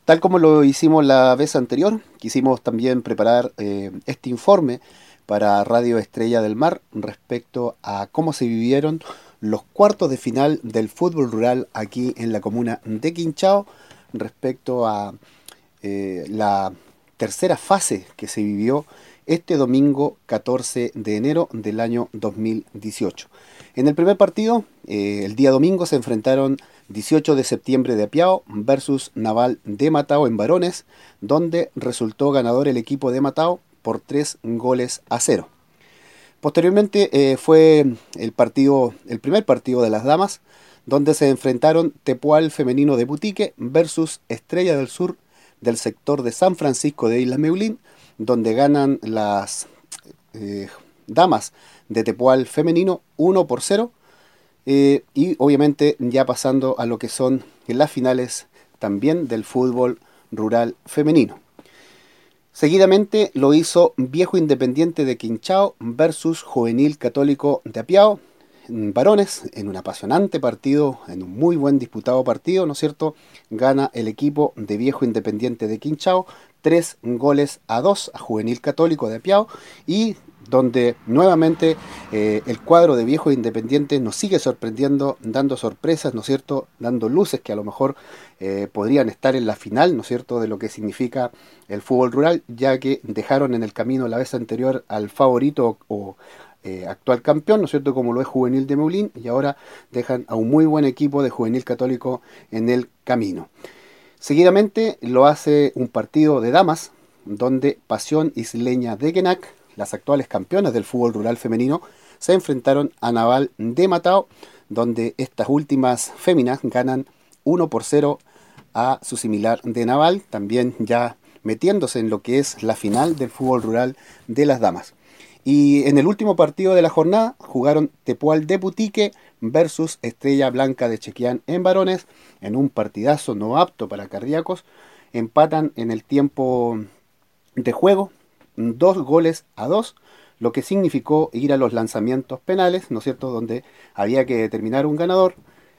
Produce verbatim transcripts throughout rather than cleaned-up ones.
Tal como lo hicimos la vez anterior, quisimos también preparar eh, este informe para Radio Estrella del Mar respecto a cómo se vivieron los cuartos de final del fútbol rural aquí en la comuna de Quinchao, respecto a eh, la tercera fase que se vivió este domingo catorce de enero del año dos mil dieciocho. En el primer partido, eh, el día domingo, se enfrentaron dieciocho de septiembre de Apiao versus Naval de Matao en varones, donde resultó ganador el equipo de Matao por tres goles a cero. Posteriormente eh, fue el partido, el primer partido de las damas, donde se enfrentaron Tepual femenino de Butique versus Estrella del Sur del sector de San Francisco de Isla Meulín, donde ganan las eh, damas de Tepual femenino uno por cero. Eh, y obviamente ya pasando a lo que son las finales también del fútbol rural femenino. Seguidamente lo hizo Viejo Independiente de Quinchao versus Juvenil Católico de Apiao, en varones, en un apasionante partido, en un muy buen disputado partido, ¿no es cierto? Gana el equipo de Viejo Independiente de Quinchao, tres goles a dos a Juvenil Católico de Apiao, y donde nuevamente eh, el cuadro de Viejo Independiente nos sigue sorprendiendo, dando sorpresas, ¿no es cierto?, dando luces que a lo mejor eh, podrían estar en la final, ¿no es cierto?, de lo que significa el fútbol rural, ya que dejaron en el camino la vez anterior al favorito o eh, actual campeón, ¿no es cierto?, como lo es Juvenil de Meulín, y ahora dejan a un muy buen equipo de Juvenil Católico en el camino. Seguidamente lo hace un partido de damas, donde Pasión Isleña de Quenac, las actuales campeonas del fútbol rural femenino, se enfrentaron a Naval de Matao, donde estas últimas féminas ganan uno por cero a su similar de Naval, también ya metiéndose en lo que es la final del fútbol rural de las damas. Y en el último partido de la jornada jugaron Tepual de Butique versus Estrella Blanca de Chequián en varones, en un partidazo no apto para cardíacos. Empatan en el tiempo de juego dos goles a dos, lo que significó ir a los lanzamientos penales, ¿no es cierto?, donde había que determinar un ganador.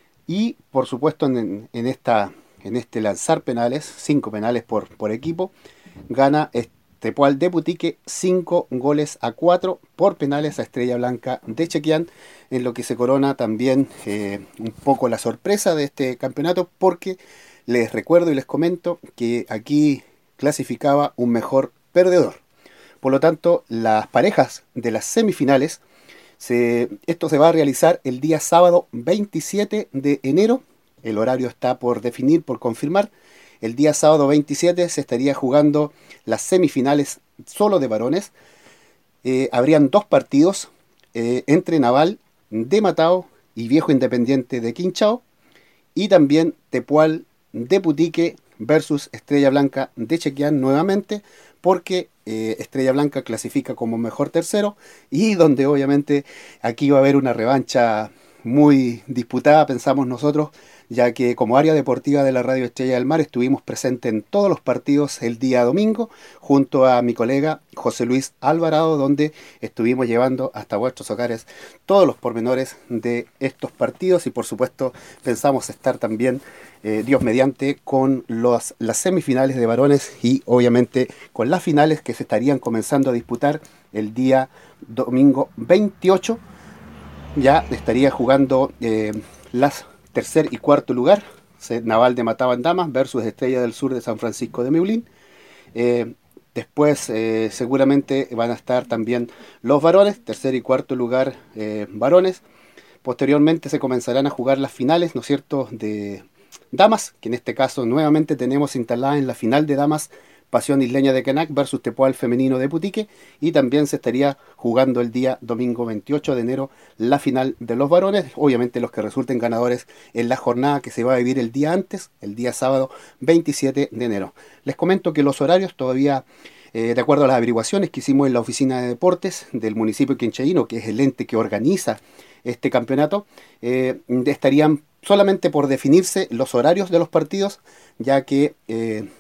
Y por supuesto en, en, esta, en este lanzar penales, cinco penales por, por equipo, gana Tepual de Butique cinco goles a cuatro por penales a Estrella Blanca de Chequián, en lo que se corona también eh, un poco la sorpresa de este campeonato, porque les recuerdo y les comento que aquí clasificaba un mejor perdedor. Por lo tanto, las parejas de las semifinales, se, esto se va a realizar el día sábado veintisiete de enero. El horario está por definir, por confirmar. El día sábado veintisiete se estaría jugando las semifinales solo de varones. Eh, habrían dos partidos eh, entre Naval de Matao y Viejo Independiente de Quinchao, y también Tepual de Butique versus Estrella Blanca de Chequián nuevamente, porque eh, Estrella Blanca clasifica como mejor tercero, y donde obviamente aquí va a haber una revancha muy disputada, pensamos nosotros, ya que como área deportiva de la Radio Estrella del Mar estuvimos presentes en todos los partidos el día domingo, junto a mi colega José Luis Alvarado, donde estuvimos llevando hasta vuestros hogares todos los pormenores de estos partidos, y por supuesto pensamos estar también, eh, Dios mediante, con los, las semifinales de varones, y obviamente con las finales que se estarían comenzando a disputar el día domingo veintiocho. Ya estaría jugando eh, las tercer y cuarto lugar, Naval de Matao en damas versus Estrella del Sur de San Francisco de Meulín. Eh, después eh, seguramente van a estar también los varones, tercer y cuarto lugar eh, varones. Posteriormente se comenzarán a jugar las finales, ¿no es cierto?, de damas, que en este caso nuevamente tenemos instalada en la final de damas Pasión Isleña de Quenac versus Tepual femenino de Butique, y también se estaría jugando el día domingo veintiocho de enero la final de los varones, obviamente los que resulten ganadores en la jornada que se va a vivir el día antes, el día sábado veintisiete de enero. Les comento que los horarios todavía, eh, de acuerdo a las averiguaciones que hicimos en la oficina de deportes del municipio quinchaíno, que es el ente que organiza este campeonato, eh, estarían solamente por definirse los horarios de los partidos, ya que eh,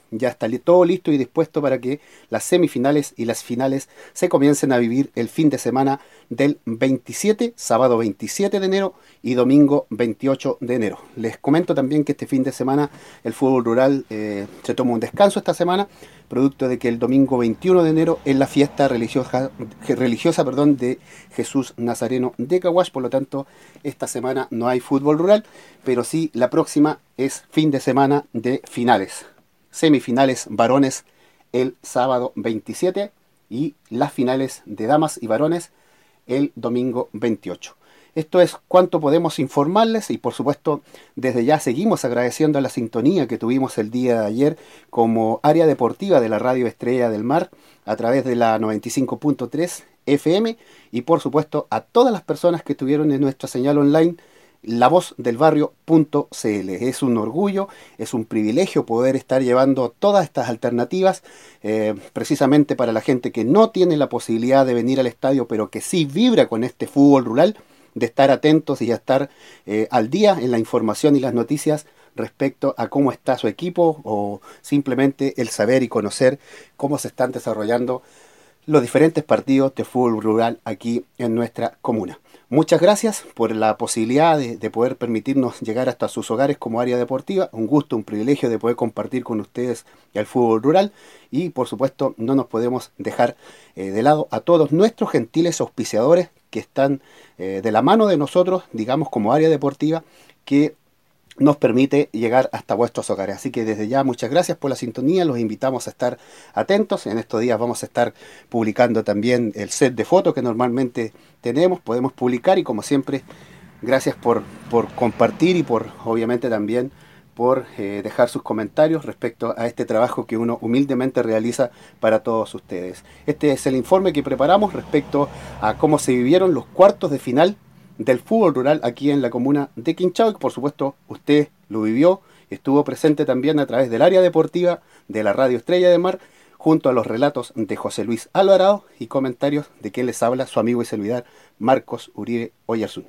ya está li- todo listo y dispuesto para que las semifinales y las finales se comiencen a vivir el fin de semana del veintisiete, sábado veintisiete de enero y domingo veintiocho de enero. Les comento también que este fin de semana el fútbol rural eh, se toma un descanso esta semana, producto de que el domingo veintiuno de enero es la fiesta religiosa, religiosa perdón, de Jesús Nazareno de Caguas. Por lo tanto, esta semana no hay fútbol rural, pero sí la próxima es fin de semana de finales. Semifinales varones el sábado veintisiete y las finales de damas y varones el domingo veintiocho. Esto es cuanto podemos informarles y por supuesto desde ya seguimos agradeciendo la sintonía que tuvimos el día de ayer como área deportiva de la Radio Estrella del Mar a través de la noventa y cinco punto tres F M y por supuesto a todas las personas que estuvieron en nuestra señal online la voz del barrio punto c l. Es un orgullo, es un privilegio poder estar llevando todas estas alternativas eh, precisamente para la gente que no tiene la posibilidad de venir al estadio pero que sí vibra con este fútbol rural, de estar atentos y a estar eh, al día en la información y las noticias respecto a cómo está su equipo o simplemente el saber y conocer cómo se están desarrollando los diferentes partidos de fútbol rural aquí en nuestra comuna. Muchas gracias por la posibilidad de, de poder permitirnos llegar hasta sus hogares como área deportiva. Un gusto, un privilegio de poder compartir con ustedes el fútbol rural y por supuesto no nos podemos dejar eh, de lado a todos nuestros gentiles auspiciadores que están eh, de la mano de nosotros, digamos como área deportiva, que nos permite llegar hasta vuestros hogares. Así que desde ya muchas gracias por la sintonía, los invitamos a estar atentos. En estos días vamos a estar publicando también el set de fotos que normalmente tenemos, podemos publicar y como siempre, gracias por, por compartir y por obviamente también por eh, dejar sus comentarios respecto a este trabajo que uno humildemente realiza para todos ustedes. Este es el informe que preparamos respecto a cómo se vivieron los cuartos de final del fútbol rural aquí en la comuna de Quinchao, y por supuesto usted lo vivió, estuvo presente también a través del área deportiva de la Radio Estrella de Mar, junto a los relatos de José Luis Alvarado y comentarios de quien les habla su amigo y servidor Marcos Uribe Oyarzún.